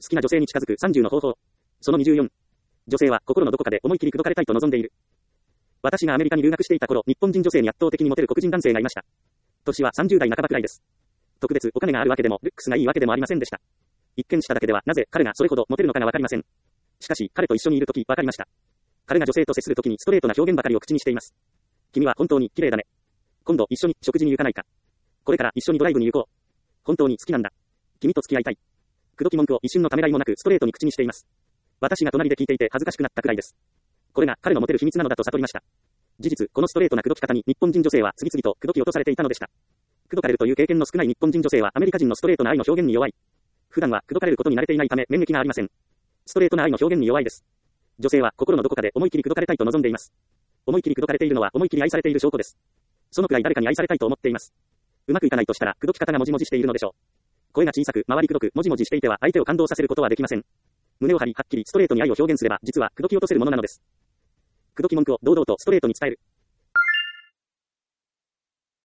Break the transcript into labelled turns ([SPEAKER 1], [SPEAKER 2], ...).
[SPEAKER 1] 好きな女性に近づく30の方法。その24。女性は心のどこかで思い切り口説かれたいと望んでいる。私がアメリカに留学していた頃、日本人女性に圧倒的にモテる黒人男性がいました。年は30代半ばくらいです。特別お金があるわけでも、ルックスがいいわけでもありませんでした。一見しただけでは、なぜ彼がそれほどモテるのかがわかりません。しかし、彼と一緒にいるとき、わかりました。彼が女性と接するときにストレートな表現ばかりを口にしています。君は本当に綺麗だね。今度一緒に食事に行かないか。これから一緒にドライブに行こう。本当に好きなんだ。君と付き合いたい。口説き文句を一瞬のためらいもなくストレートに口にしています。私が隣で聞いていて恥ずかしくなったくらいです。これが彼のモテる秘密なのだと悟りました。事実、このストレートな口説き方に日本人女性は次々と口説き落とされていたのでした。口説かれるという経験の少ない日本人女性はアメリカ人のストレートな愛の表現に弱い。普段は口説かれることに慣れていないため免疫がありません。ストレートな愛の表現に弱いです。女性は心のどこかで思い切り口説かれたいと望んでいます。思い切り口説かれているのは思い切り愛されている証拠です。そのくらい誰かに愛されたいと思っています。うまくいかないとしたら口説き方がもじもじしているのでしょう。声が小さく周りくどくもじもじしていては相手を感動させることはできません。胸を張りはっきりストレートに愛を表現すれば実は口説き落とせるものなのです。口説き文句を堂々とストレートに伝える。